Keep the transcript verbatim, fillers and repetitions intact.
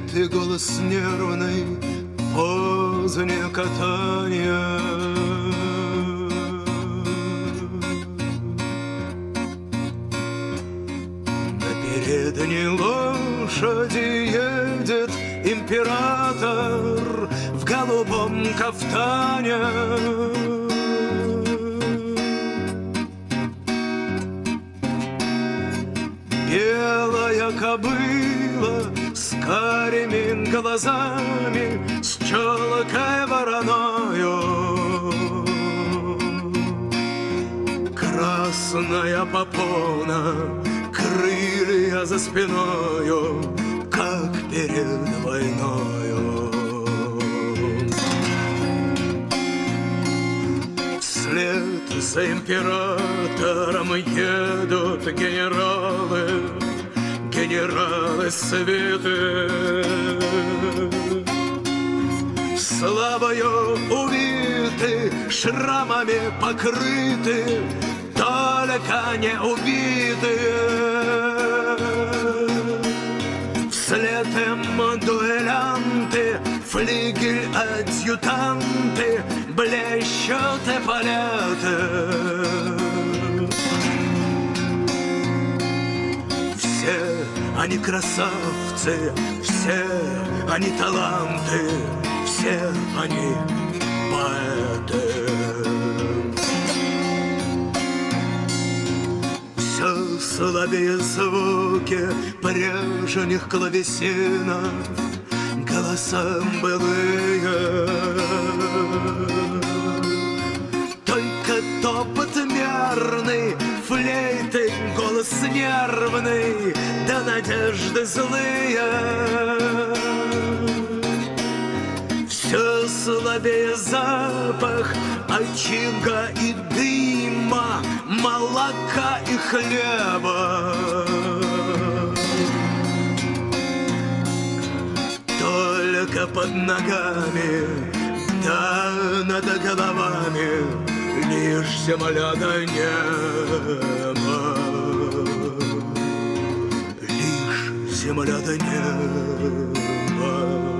убитый голос нервный, позднее катание. На передней лошади едет император в голубом кафтане. Белая кобыла с карими глазами, с челкой вороною. Красная попона, крылья за спиною, как перед войною. Вслед за императором едут генералы, генералы свиты. Славою увиты, шрамами покрыты, только не убитые. Вслед им дуэлянты, флигель-адъютанты, блещут эполеты. Все они красавцы, все они таланты, все они поэты. Все слабее звуки прежних клавесинов, голоса былые. Только топот мерный, флейты, голос нервный, да надежды злые. Все слабее запах очага и дыма, молока и хлеба. Только под ногами, да над головами лишь земля до неба, лишь земля до неба.